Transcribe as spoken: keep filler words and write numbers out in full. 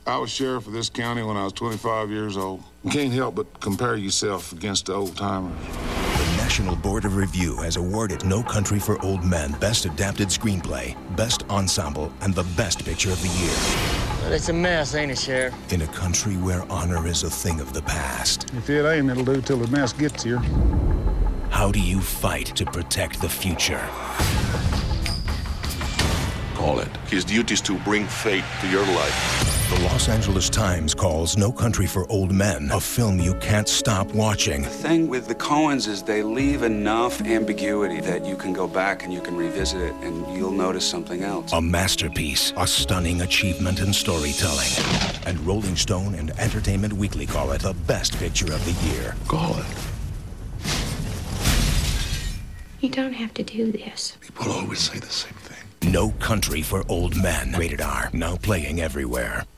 I was sheriff of this county when I was twenty-five years old. You can't help but compare yourself against the old-timers. The National Board of Review has awarded No Country for Old Men Best Adapted Screenplay, Best Ensemble, and the Best Picture of the Year. Well, it's a mess, ain't it, Sheriff? In a country where honor is a thing of the past. If it ain't, it'll do till the mess gets here. How do you fight to protect the future? Call it. His duty is to bring fate to your life. The Los Angeles Times calls No Country for Old Men a film you can't stop watching. The thing with the Coens is they leave enough ambiguity that you can go back and you can revisit it and you'll notice something else. A masterpiece, a stunning achievement in storytelling. And Rolling Stone and Entertainment Weekly call it the best picture of the year. Call it. You don't have to do this. People always say the same thing. No Country for Old Men. Rated R. Now playing everywhere.